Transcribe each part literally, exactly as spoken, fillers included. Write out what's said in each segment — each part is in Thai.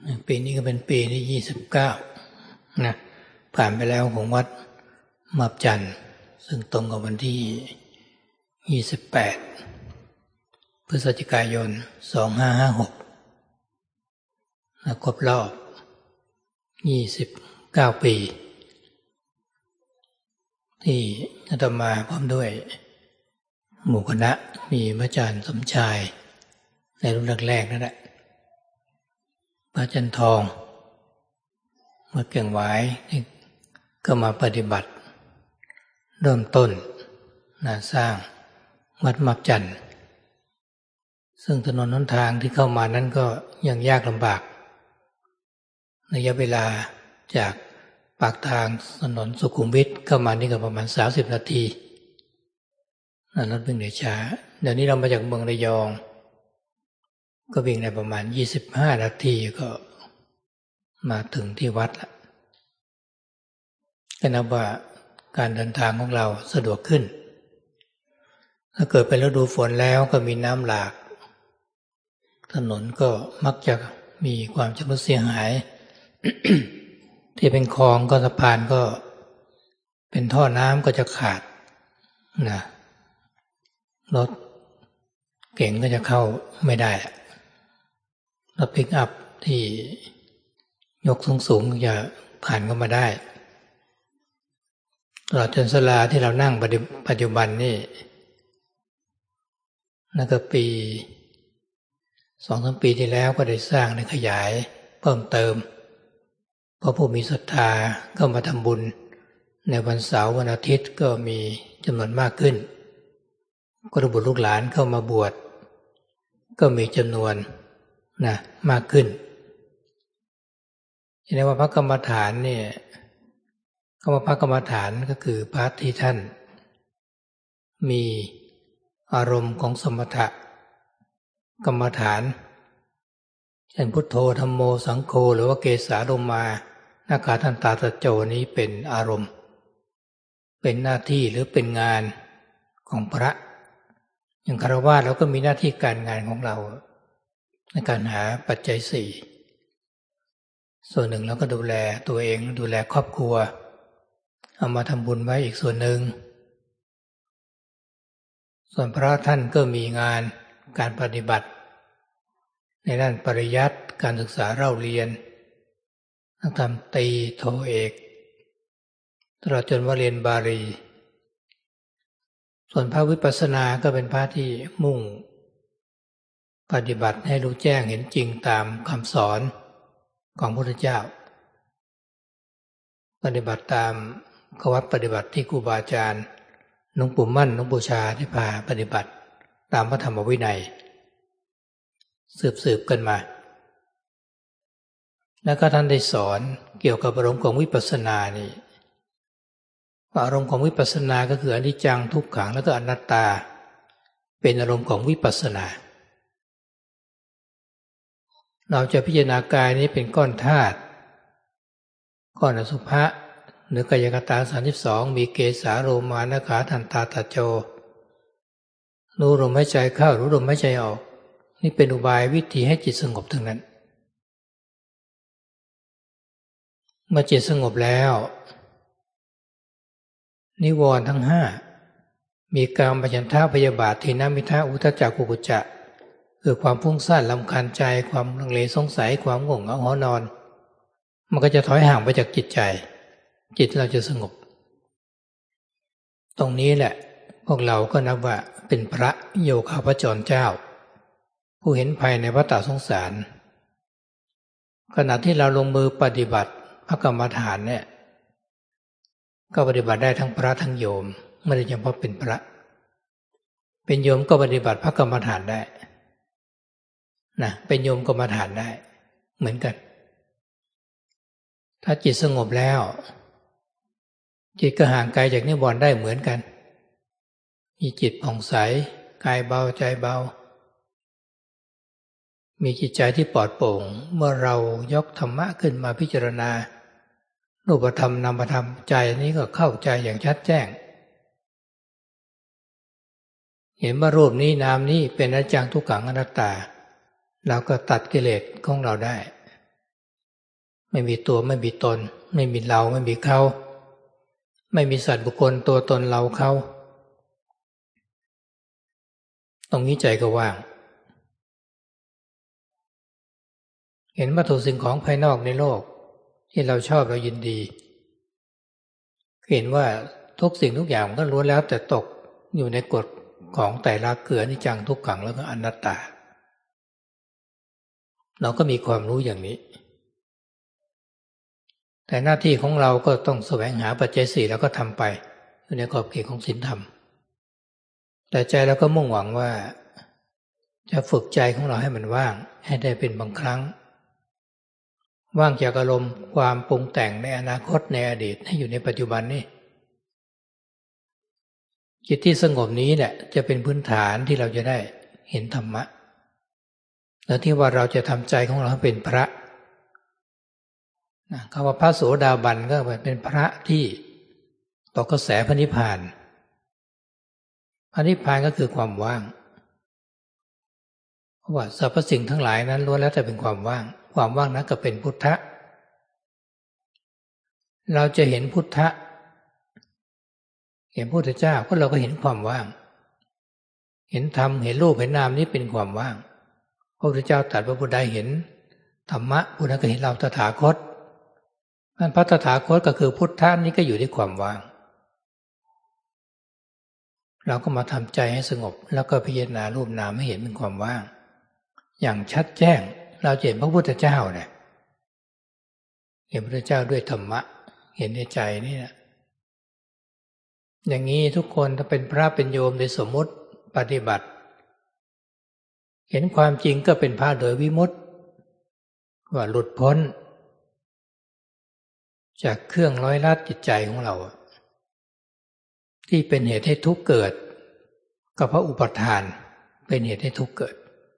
ปีนี้ก็เป็นปีที่ยี่สิบเก้านะผ่านไปแล้วของวัดมับจันทร์ซึ่งตรงกับวันที่ยี่สิบแปดพฤศจิกายนสองพันห้าร้อยห้าสิบหกนะครบรอบยี่สิบเก้าปีที่อาตมาพร้อมด้วยหมู่คณะมีพระอาจารย์สมชายในรุ่นแรกๆนั่นแหละพระอาจารย์ทองเมื่อเก่งหวายก็มาปฏิบัติเริ่มต้นนะสร้างวัดมับจันทร์ซึ่งถนนหนทางที่เข้ามานั้นก็ยังยากลำบากระยะเวลาจากปากทางถนนสุขุมวิทเข้ามานี่ก็ประมาณสามสิบนาทีรถวิ่งได้ช้าเดี๋ยวนี้เรามาจากเมืองระยองก็วิ่งในประมาณยี่สิบห้านาทีก็มาถึงที่วัดแล้วก็นับว่าการเดินทางของเราสะดวกขึ้นถ้าเกิดเป็นฤดูฝนแล้วก็มีน้ำหลากถนนก็มักจะมีความชำรุดเสียหาย ที่เป็นคลองก็สะพานก็เป็นท่อน้ำก็จะขาดนะรถเก๋งก็จะเข้าไม่ได้รถปิกอัพที่ยกสูงๆจะผ่านเข้ามาได้ตลอดจนศาลาที่เรานั่งปัจจุบันนี่นั่นก็ปีสองสามปีที่แล้วก็ได้สร้างได้ขยายเพิ่มเติมเพราะผู้มีศรัทธาก็มาทำบุญในวันเสาร์วันอาทิตย์ก็มีจำนวนมากขึ้นก็บุตรลูกหลานเข้ามาบวชก็มีจำนวนนะมากขึ้นเห็นได้ว่าพระกรรมฐานเนี่ยคำว่าพระกรรมฐานก็คือพระที่ท่านมีอารมณ์ของสมถะกรรมฐานเช่นพุทโธธัมโมสังโฆหรือว่าเกสาโลมานาคาทันตาตะโจนี้เป็นอารมณ์เป็นหน้าที่หรือเป็นงานของพระอย่างฆราวาสเราก็มีหน้าที่การงานของเราในการหาปัจจัยสี่ส่วนหนึ่งเราก็ดูแลตัวเองดูแลครอบครัวเอามาทำบุญไว้อีกส่วนหนึ่งส่วนพระท่านก็มีงานการปฏิบัติในด้านปริยัติการศึกษาเล่าเรียนทั้งทำตรีโทเอกตลอดจนว่าเรียนบาลีส่วนพระวิปัสสนาก็เป็นพระที่มุ่งปฏิบัติให้รู้แจ้งเห็นจริงตามคำสอนของพระพุทธเจ้าปฏิบัติตามข้อวัดปฏิบัติที่ครูบาอาจารย์หลวงปู่มั่นหลวงปู่ชาที่พาปฏิบัติตามพระธรรมวินัยสืบๆกันมาแล้วก็ท่านได้สอนเกี่ยวกับอารมณ์ของวิปัสสนานี่อารมณ์ของวิปัสสนาก็คืออนิจจังทุกขังแล้วก็อนัตตาเป็นอารมณ์ของวิปัสสนาเราจะพิจารณากายนี้เป็นก้อนธาตุก้อนอสุภะหรือกายคตาสามสิบสองมีเกสาโลมานาขาทันตาตะโจรู้ลมหายใจเข้ารู้ลมหายใจออกนี่เป็นอุบายวิธีให้จิตสงบทั้งนั้นเมื่อจิตสงบแล้วนิวรณ์ทั้งห้ามีกามฉันทะพยาบาททีนมิทะอุทธัจจะกุกุจจะคือความฟุ้งซ่านรำคาญใจความลังเลสงสัยความง่วงเหงาหอนอนมันก็จะถอยห่างไปจากจิตใจจิตเราจะสงบตรงนี้แหละพวกเราก็นับว่าเป็นพระโยคาวจรเจ้าผู้เห็นภัยในวัฏสงสารขณะที่เราลงมือปฏิบัติพระกรรมฐานเนี่ยก็ปฏิบัติได้ทั้งพระทั้งโยมไม่ได้เฉพาะเป็นพระเป็นโยมก็ปฏิบัติพระกรรมฐานได้นะเป็นโยมกรรมฐานได้เหมือนกันถ้าจิตสงบแล้วจิตก็ห่างไกลจากนิวรณ์ได้เหมือนกันมีจิตผ่องใสกายเบาใจเบามีจิตใจที่ปลอดโปร่งเมื่อเรายกธรรมะขึ้นมาพิจารณารูปธรรมนามธรรมใจนี้ก็เข้าใจอย่างชัดแจ้งเห็นว่ารูปนี้นามนี้เป็นอนิจจังทุกขังอนัตตาเราก็ตัดกิเลสของเราได้ไม่มีตัวไม่มีตนไม่มีเราไม่มีเขาไม่มีสัตว์บุคคลตัวตนเราเขาตรงนี้ใจก็ว่างเห็นวัตถุสิ่งของภายนอกในโลกที่เราชอบเรายินดีเห็นว่าทุกสิ่งทุกอย่างก็ล้วนแล้วแต่ตกอยู่ในกฎของไตรลักษณ์คืออนิจจังทุกขังแล้วก็อนัตตาเราก็มีความรู้อย่างนี้แต่หน้าที่ของเราก็ต้องแสวงหาปัจจัยสี่แล้วก็ทำไปอยู่ในขอบเขตของศีลธรรมแต่ใจเราก็มุ่งหวังว่าจะฝึกใจของเราให้มันว่างให้ได้เป็นบางครั้งว่างจากอารมณ์ความปรุงแต่งในอนาคตในอดีตให้อยู่ในปัจจุบันนี่จิตที่สงบนี้แหละจะเป็นพื้นฐานที่เราจะได้เห็นธรรมะแล้วที่ว่าเราจะทำใจของเราให้เป็นพระคำว่าพระโสดาบันก็เป็นพระที่ตกกระแสพระนิพพานพระนิพพานก็คือความว่างเพราะว่าสรรพสิ่งทั้งหลายนั้นล้วนแล้วแต่เป็นความว่างความว่างนั้นก็เป็นพุทธะเราจะเห็นพุทธะเห็นพระพุทธเจ้าก็เราก็เห็นความว่างเห็นธรรมเห็นรูปเห็นนามนี้เป็นความว่างพระพุทธเจ้าตรัสว่าผู้ใดเห็นธรรมะผู้นั้นก็เห็นเราตถาคตพระตถาคตก็คือพุทธะนี้ก็อยู่ที่ความว่างเราก็มาทำใจให้สงบแล้วก็พิจารณารูปนามให้เห็นเป็นความว่างอย่างชัดแจ้งเราเห็นพระพุทธเจ้าเนี่ยเห็นพระพุทธเจ้าด้วยธรรมะเห็นในใจนี่นะอย่างนี้ทุกคนถ้าเป็นพระเป็นโยมในสมมุติปฏิบัติเห็นความจริงก็เป็นพระโดยวิมุตติว่าหลุดพ้นจากเครื่องร้อยลัดจิตใจของเราที่เป็นเหตุให้ทุกข์เกิดก็เพราะอุปทานเป็นเหตุให้ทุกข์เกิด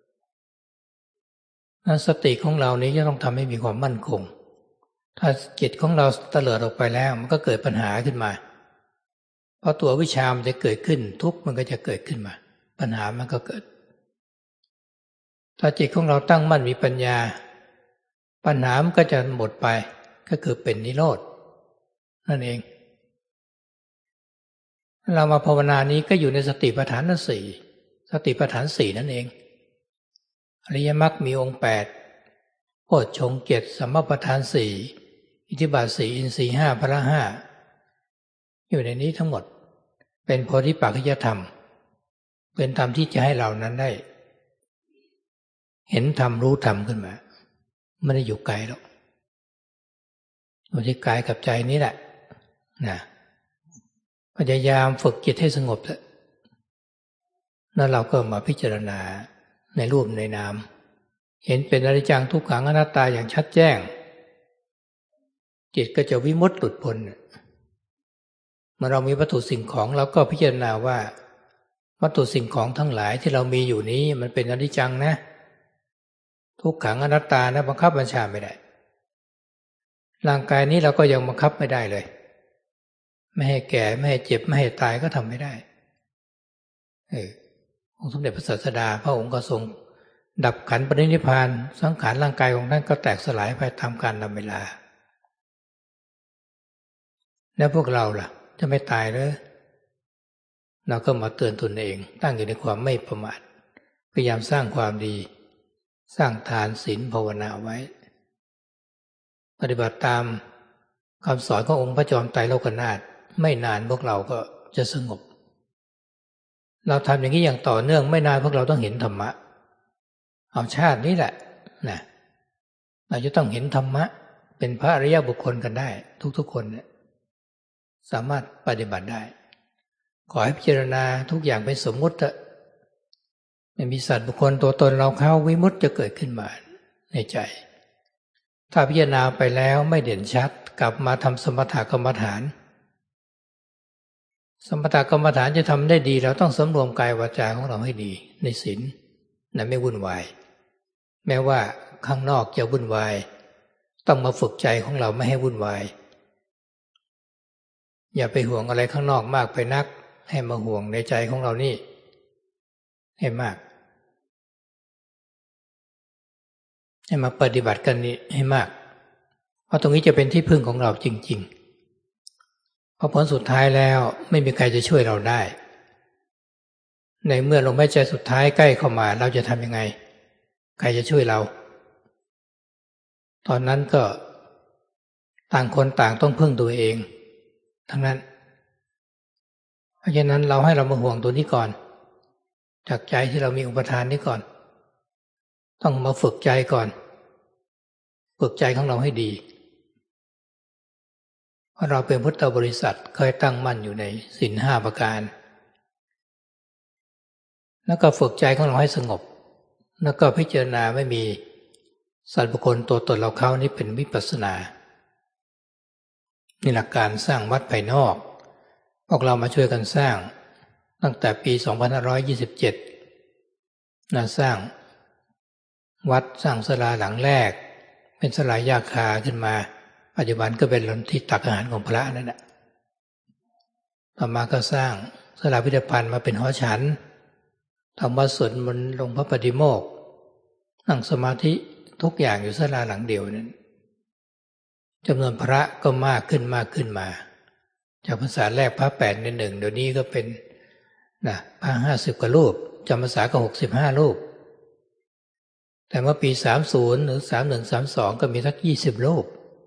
นั้นสติของเรานี้จะต้องทำให้มีความมั่นคงถ้าจิตของเราเตลิดออกไปแล้วมันก็เกิดปัญหาขึ้นมาเพราะตัววิชามันจะเกิดขึ้นทุกข์มันก็จะเกิดขึ้นมาปัญหามันก็เกิดถ้าจิตของเราตั้งมั่นมีปัญญาปัญหามันก็จะหมดไปก็คือเป็นนิโรธนั่นเองเรามาภาวนานี้ก็อยู่ในสติปัฏฐานสี่สติปัฏฐานสี่นั่นเองอริยมรรคมีองค์แปดโพชฌงค์เจ็ดสัมมาปัฏฐานสี่อิทธิบาทสี่อินทรีย์ห้าพละห้าอยู่ในนี้ทั้งหมดเป็นโพธิปัจจยธรรมเป็นธรรมที่จะให้เรานั้นได้เห็นธรรมรู้ธรรมขึ้นมาไม่ได้อยู่ไกลหรอกอยู่ที่กายกับใจนี้แหละนะพยายามฝึกจิตให้สงบแล้วเราก็มาพิจารณาในรูปในนามเห็นเป็นอนิจจังทุกขังอนัตตาอย่างชัดแจ้งจิตก็จะวิมุตติหลุดพ้นเมื่อเรามีวัตถุสิ่งของเราก็พิจารณาว่าวัตถุสิ่งของทั้งหลายที่เรามีอยู่นี้มันเป็นอนิจจังนะทุกขังอนัตตานะบังคับบัญชาไม่ได้ร่างกายนี้เราก็ยังบังคับไม่ได้เลยไม่ให้แก่ไม่ให้เจ็บไม่ให้ตายก็ทำไม่ได้เออองค์สมเด็จพระศาสดาพระองค์ก็ทรงดับขันธ์ปรินิพพานสังขารร่างกายของท่านก็แตกสลายไปตามกาลเวลาแล้วพวกเราล่ะจะไม่ตายเลยเราก็มาเตือนตนเองตั้งอยู่ในความไม่ประมาทพยายามสร้างความดีสร้างทานศีลภาวนาไว้ปฏิบัติตามคำสอนขององค์พระจอมไตรโลกนาถไม่นานพวกเราก็จะสงบเราทำอย่างนี้อย่างต่อเนื่องไม่นานพวกเราต้องเห็นธรรมะเอาชาตินี้แหละนะเราจะต้องเห็นธรรมะเป็นพระอริยบุคคลกันได้ทุกๆคนเนี่ยสามารถปฏิบัติได้ขอให้พิจารณาทุกอย่างเป็นสมมุติไม่มีสัตว์บุคคลตัวตนเราเข้าวิมุตติจะเกิดขึ้นมาในใจถ้าพิจารณาไปแล้วไม่เด่นชัดกลับมาทำสมถกรรมฐานสมถกรรมฐานจะทำได้ดีเราต้องสำรวมกายวาจาของเราให้ดีในศีลนั้นไม่วุ่นวายแม้ว่าข้างนอกจะวุ่นวายต้องมาฝึกใจของเราไม่ให้วุ่นวายอย่าไปห่วงอะไรข้างนอกมากไปนักให้มาห่วงในใจของเรานี่ให้มากให้มาปฏิบัติกันนี้ให้มากพราะตรงนี้จะเป็นที่พึ่งของเราจริงๆเพราะผลสุดท้ายแล้วไม่มีใครจะช่วยเราได้ในเมื่อลมหายใจสุดท้ายใกล้เข้ามาเราจะทำยังไงใครจะช่วยเราตอนนั้นก็ต่างคนต่างต้องพึ่งตัวเองทั้งนั้นเพราะฉะนั้นเราให้เรามาห่วงตัวนี้ก่อนจากใจที่เรามีอุปทานนี้ก่อนต้องมาฝึกใจก่อนฝึกใจของเราให้ดีเพราะเราเป็นพุทธบริษัทเคยตั้งมั่นอยู่ในศีลห้าประการแล้วก็ฝึกใจของเราให้สงบแล้วก็พิจารณาไม่มีสัตว์บุคคลตัวตนเราเขานี่เป็นวิปัสสนานี่หลักการสร้างวัดภายนอกพวกเรามาช่วยกันสร้างตั้งแต่ปีสองพันห้าร้อยยี่สิบเจ็ดนะสร้างวัดสร้างศาลาหลังแรกเป็นศาลาหญ้าคาขึ้นมาปัจจุบันก็เป็นที่ตักอาหารของพระนั่นแหละต่อมาก็สร้างศาลาพิพิธภัณฑ์มาเป็นหอฉันทำวัดสวดมนต์ลงพระปฏิโมกข์นั่งสมาธิทุกอย่างอยู่ศาลาหลังเดียวนั้นจำนวนพระก็มากขึ้นมากขึ้นมาจากพรรษาแรกพระแปดในหนึ่งเดี๋ยวนี้ก็เป็นนะพระห้าสิบกว่ารูปจำพรรษาก็หกสิบห้ารูปแต่เมื่อปีสามสิบหรือสามสิบเอ็ด สามสิบสองก็มีสักยี่สิบรูป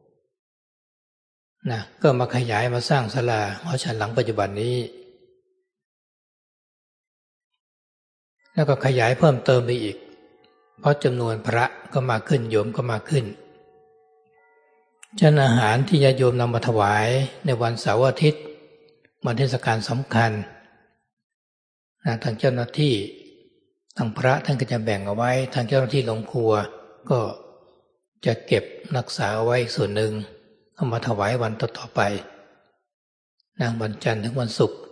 นะก็มาขยายมาสร้างศาลาหอฉันหลังปัจจุบันนี้แล้วก็ขยายเพิ่มเติมไปอีกเพราะจำนวนพระก็มากขึ้นโยมก็มากขึ้นฉะนั้นอาหารที่ญาติโยมนำมาถวายในวันเสาร์อาทิตย์วันเทศกาลสำคัญนะทางเจ้าหน้าที่ทางพระท่านก็จะแบ่งเอาไว้ทางเจ้าหน้าที่โรงครัวก็จะเก็บรักษาเอาไว้อีกส่วนหนึ่งเอามาถวายวันต่อๆไปนะวันจันทร์ถึงวันศุกร์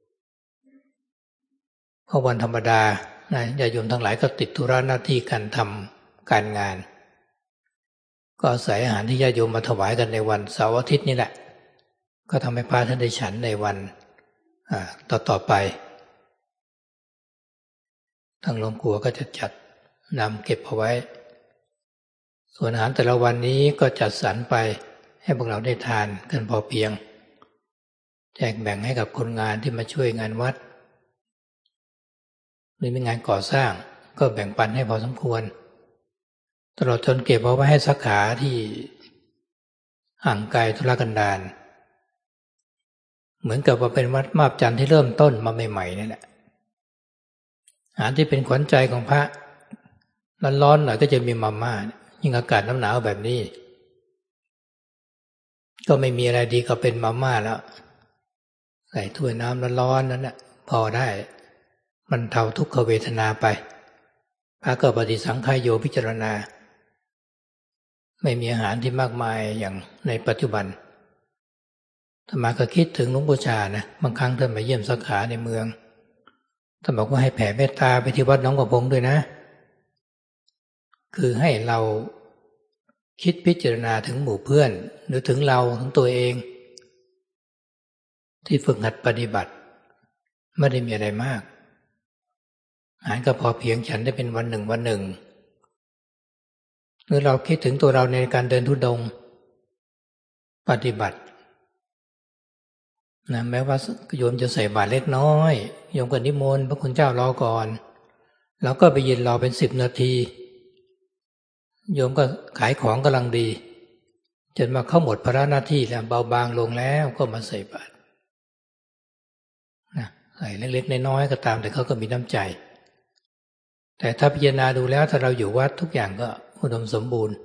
เพราะวันธรรมดานะญาติโยมทั้งหลายก็ติดธุระหน้าที่การทำการงานก็อาศัยอาหารที่ญาติโยมมาถวายกันในวันเสาร์อาทิตย์นี่แหละก็ทำให้พระท่านได้ฉันในวันต่อๆไปทางโรงครัวก็จะจัดนำเก็บเอาไว้ส่วนอาหารแต่ละวันนี้ก็จัดสรรไปให้พวกเราได้ทานกันพอเพียงแจกแบ่งให้กับคนงานที่มาช่วยงานวัดหรือมีงานก่อสร้างก็แบ่งปันให้พอสมควรตลอดจนเก็บเอาไว้ให้สาขาที่ห่างไกลธุรกันดารเหมือนกับว่าเป็นวัดมาบจันทร์ที่เริ่มต้นมาใหม่ๆนี่แหละอาหารที่เป็นขวัญใจของพระร้อนๆหน่อยก็จะมีมาม่ายิ่งอากาศหนาวๆแบบนี้ก็ไม่มีอะไรดีก็เป็นมาม่าแล้วใส่ถ้วยน้ำร้อนๆนั้นน่ะพอได้มันเทาทุกขเวทนาไปพระก็ปฏิสังขายโยพิจารณาไม่มีอาหารที่มากมายอย่างในปัจจุบันธรรมาก็คิดถึงหลวงปู่ชานะบางครั้งท่านมาเยี่ยมสาขาในเมืองท่านบอกว่าให้แผ่เมตตาไปที่วัดหนองกระพงด้วยนะคือให้เราคิดพิจารณาถึงหมู่เพื่อนหรือถึงเราถึงตัวเองที่ฝึกหัดปฏิบัติไม่ได้มีอะไรมากอาหารก็พอเพียงฉันได้เป็นวันหนึ่งวันหนึ่งหรือเราคิดถึงตัวเราในการเดินธุดงค์ปฏิบัตินะแม้ว่าโยมจะใส่บาตรเล็กน้อยโยมก็นิมนต์พระคุณเจ้ารอก่อนแล้วก็ไปยืนรอเป็นสิบนาทีโยมก็ขายของกำลังดีจนมาเข้าหมดภาระหน้าที่แล้วเบาบางลงแล้วก็มาใส่บาตรนะใส่เล็กๆน้อยๆก็ตามแต่เขาก็มีน้ำใจแต่ถ้าพิจารณาดูแล้วถ้าเราอยู่วัดทุกอย่างก็อุดมสมบูรณ์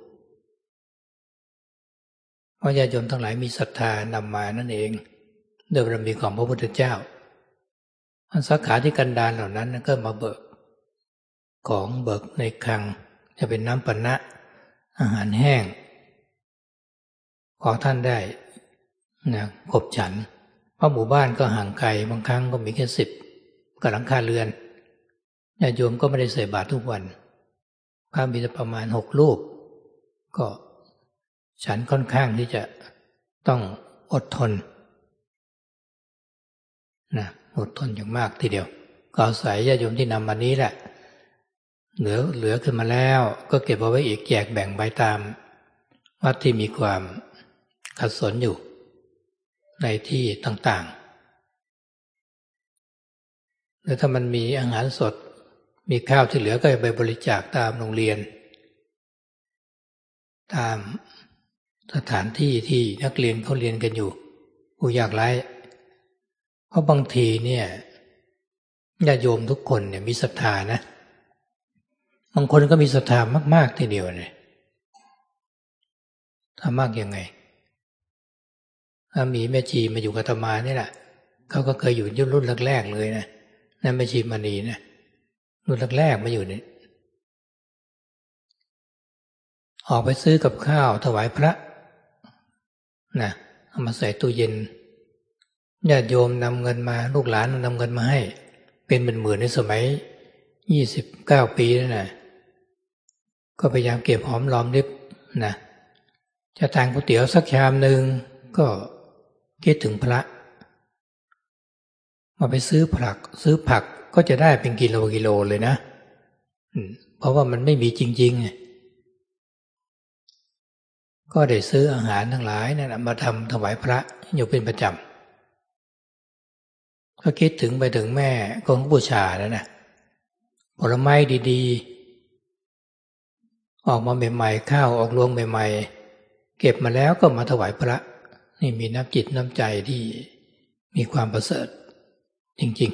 เพราะญาติโยมทั้งหลายมีศรัทธานำมานั่นเองด้วยบารมีของพระพุทธเจ้าอันสาขาที่กันดารเหล่านั้นก็มาเบิกของเบิกในคลังจะเป็นน้ำปนะอาหารแห้งขอท่านได้นะขบฉันเพราะหมู่บ้านก็ห่างไกลบางครั้งก็มีแค่สิบกับหลังคาเรือนญาติโยมก็ไม่ได้ใส่บาตรทุกวันพระมีประมาณหกรูปก็ฉันค่อนข้างที่จะต้องอดทนนะอดทนอย่างมากทีเดียวก็อาศัยญาติโยมที่นำมานี้แหละเหลือเหลือขึ้นมาแล้วก็เก็บเอาไว้อีกแจกแบ่งไปตามวัดที่มีความขัดสนอยู่ในที่ต่างๆหรือถ้ามันมีอาหารสดมีข้าวที่เหลือก็ไปบริจาคตามโรงเรียนตามสถานที่ที่นักเรียนเขาเรียนกันอยู่ผู้ยากไร้เพราะบางทีเนี่ยญาติโยมทุกคนเนี่ยมีศรัทธานะบางคนก็มีศรัทธามากๆทีเดียวเนี่ยถ้ามากยังไงถ้ามีแม่ชีมาอยู่กับอาตมานี่แหละเขาก็เคยอยู่รุ่นแรกๆเลยนะนั่นแม่ชีมณีนะรุ่นแรกๆมาอยู่นี่ออกไปซื้อกับข้าวถวายพระนะเอามาใส่ตู้เย็นญาติโยมนำเงินมาลูกหลานนำเงินมาให้เป็นหมื่นๆในสมัยยี่สิบเก้าปีนั่นนะก็พยายามเก็บหอมรอมริบนะจะทานก๋วยเตี๋ยวสักชามหนึ่งก็คิดถึงพระมาไปซื้อผักซื้อผักก็จะได้เป็นกิโลกิโลเลยนะเพราะว่ามันไม่มีจริงๆก็ได้ซื้ออาหารทั้งหลายนั่นมาทำถวายพระอยู่เป็นประจำก็คิดถึงไปถึงแม่ของบูชาแล้วนะผลไม้ดีๆออกมาใหม่ๆข้าวออกรวงใหม่ๆเก็บมาแล้วก็มาถวายพระนี่มีน้ำจิตน้ำใจที่มีความประเสริฐจริง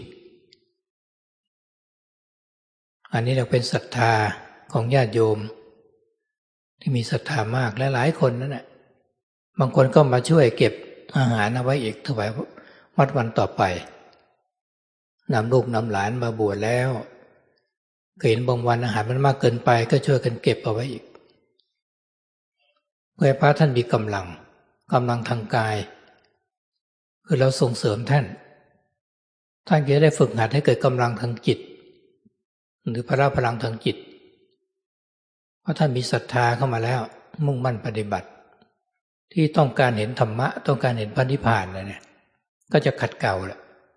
ๆอันนี้เราเป็นศรัทธาของญาติโยมที่มีศรัทธามากและหลายคนนั่นแหละบางคนก็มาช่วยเก็บอาหารเอาไว้อีกถวายวัดวันต่อไปนำลูกนำหลานมาบวชแล้วเห็นบางวันอาหารมันมากเกินไปก็ช่วยกันเก็บเอาไว้อีกเพื่อให้พระท่านมีกำลังกำลังทางกายคือเราส่งเสริมท่านท่านจะได้ฝึกหัดให้เกิดกำลังทางจิตหรือพละพลังทางจิตเพราะท่านมีศรัทธาเข้ามาแล้วมุ่งมั่นปฏิบัติที่ต้องการเห็นธรรมะต้องการเห็นพระนิพพานนะเนี่ยก็จะขัดเกลาแหละ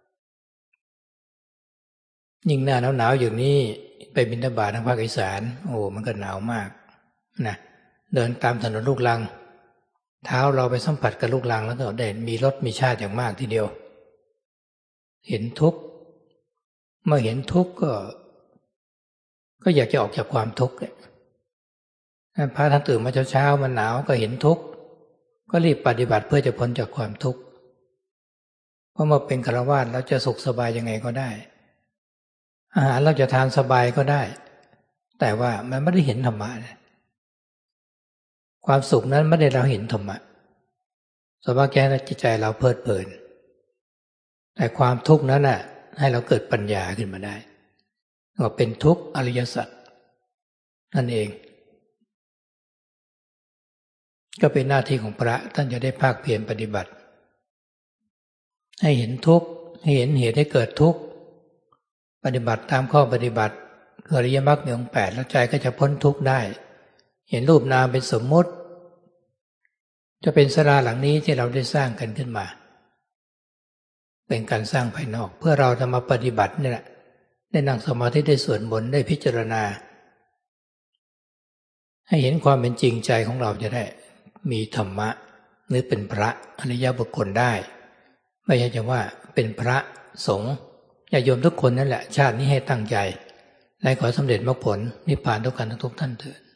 ยิ่งหน้าหนาวๆอย่างนี้ไปบิณฑบาตทางภาคอีสานโอ้มันก็หนาวมากนะเดินตามถนนลูกรังเท้าเราไปสัมผัสกับลูกรังแล้วก็ได้มีรสมีชาติอย่างมากทีเดียวเห็นทุกข์เมื่อเห็นทุกข์ก็ก็อยากจะออกจากความทุกข์เนี่ยพระท่านตื่นมาเช้าๆมันหนาวก็เห็นทุกข์ก็รีบปฏิบัติเพื่อจะพ้นจากความทุกข์เพราะมาเป็นฆราวาสแล้วจะสุขสบายยังไงก็ได้อาหารเราจะทานสบายก็ได้แต่ว่ามันไม่ได้เห็นธรรมะความสุขนั้นไม่ได้เราเห็นธรรมะสภาวะแก่จิตใจเราเพลิดเพลินแต่ความทุกข์นั้นน่ะให้เราเกิดปัญญาขึ้นมาได้ว่าเป็นทุกข์อริยสัจนั่นเองก็เป็นหน้าที่ของพระท่านจะได้ภาคเพียรปฏิบัติให้เห็นทุกข์ให้เห็นเหตุให้เกิดทุกข์ปฏิบัติตามข้อปฏิบัติคืออริยมรรคมีองค์แปดแล้วใจก็จะพ้นทุกข์ได้เห็นรูปนามเป็นสมมุติจะเป็นศาลาหลังนี้ที่เราได้สร้างกันขึ้นมาเป็นการสร้างภายนอกเพื่อเราจะมาปฏิบัตินี่แหละได้นั่งสมาธิได้สวดมนต์ได้พิจารณาให้เห็นความเป็นจริงใจของเราจะได้มีธรรมะหรือเป็นพระอริยบุคคลได้ไม่ใช่จะว่าเป็นพระสงฆ์ญาติโยมทุกคนนั่นแหละชาตินี้ให้ตั้งใจและขอสำเร็จมรรคผลนิพพานทุกกันทุกท่านเถิด